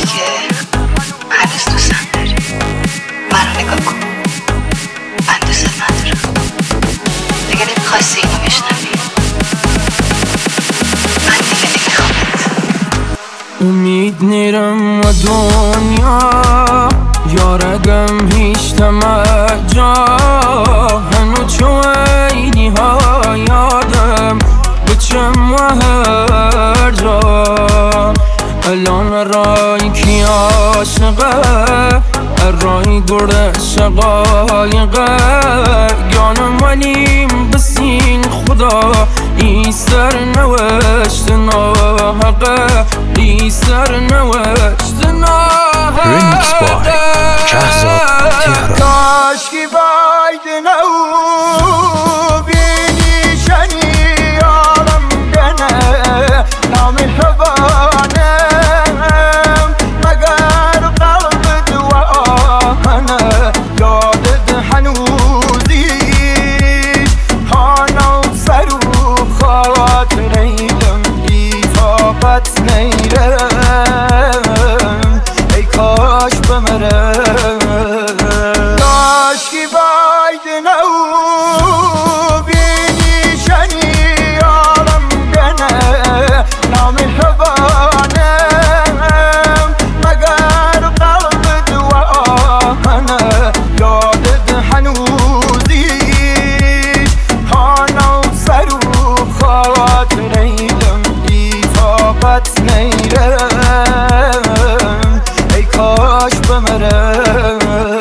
که هنوز دوستم داری. منو نگاه کن، من دوست ندارم. دیگه نمیخواستی اینو بشنوی. من دیگه نمیخوامت. امید نیرم و دنیا یارگم هیچ تمجا هنو چوینی ها یادم بچم و هر جا الان رای کی عاشقه رای گرده شقایقه گانم ولیم بسین خدا ای سر نوشت ناحقه ای سر نوشت ناحقه ریمیکس بای شهزاد تهرانی کاشکی باید نو بینی شنی یارم بینه نامی حبانم مگر قلب دوانه یادت هنوزی هانا و سر و خاطریم بی طاقت نیرم ای کاش بمرم کاشکی باید نو بینی شنی یارم بینه نامی حبانم مگر قلب دوانه یادت هنوزی هانا و سر و خاطریم بی طاقت نیرم ای کاش بمرم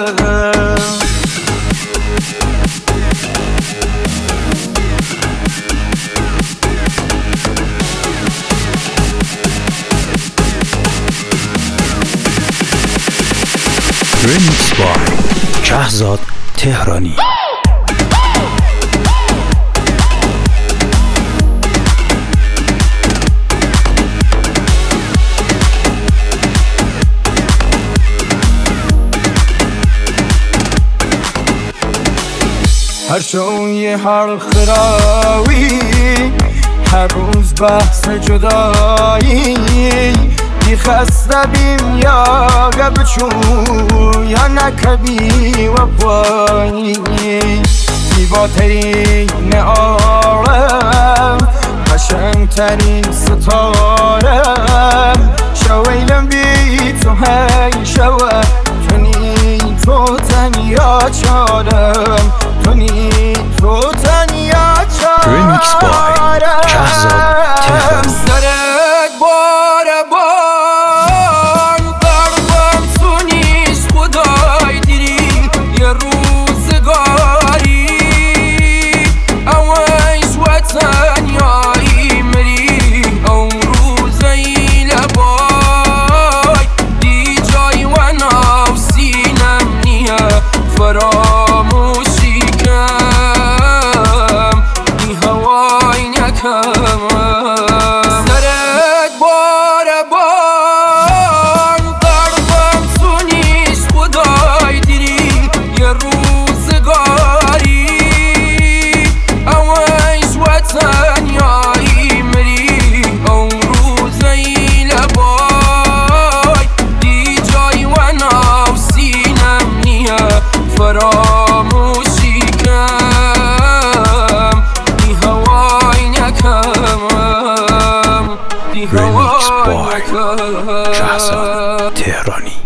ریمیکس بای شهزاد تهرانی هر شوی هر خراوی هر روز بحث جدایی بی خسته بیم یا گبچو یا نکبی و پایی زیباترین عالم قشنگترین ستارم شویلم بی تو هی شوه تونی تو تنیا چارم تونی تو تنیا چارم ریمیکس بای شهزاد تهرانی سرت باره بار قلبم تو نیست خدای دیری یه روزگاری اویش و تنیایی مری او روزی لبای دی جای و ناو سینم نیه فراموشی کم دی هوای نکم سرت باره بار قلبم تو نیست خدای دیری یه روزگاری اویش و تنیایی مری او روزی لبای دی جای و ناو سینم نیه فراموشی کم دی هوای نکم دی ریمیکس هوای بای نکم شهزاد تهرانی